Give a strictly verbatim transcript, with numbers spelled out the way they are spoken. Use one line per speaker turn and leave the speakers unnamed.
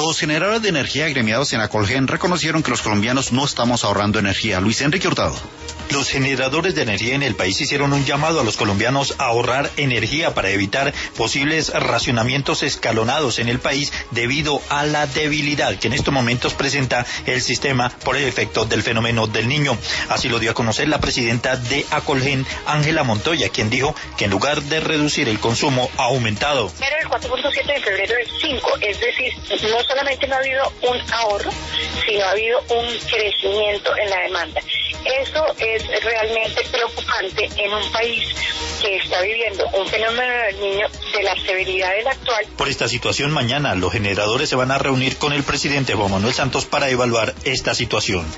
Los generadores de energía agremiados en Acolgen reconocieron que los colombianos no estamos ahorrando energía. Luis Enrique Hurtado.
Los generadores de energía en el país hicieron un llamado a los colombianos a ahorrar energía para evitar posibles racionamientos escalonados en el país debido a la debilidad que en estos momentos presenta el sistema por el efecto del fenómeno del Niño. Así lo dio a conocer la presidenta de Acolgen, Ángela Montoya, quien dijo que en lugar de reducir el consumo ha aumentado.
Pero el cuatro punto siete de febrero es cinco, es decir, no solamente no ha habido un ahorro, sino ha habido un crecimiento en la demanda. Eso es realmente preocupante en un país que está viviendo un fenómeno del Niño de la severidad del actual.
Por esta situación, mañana los generadores se van a reunir con el presidente Juan Manuel Santos para evaluar esta situación.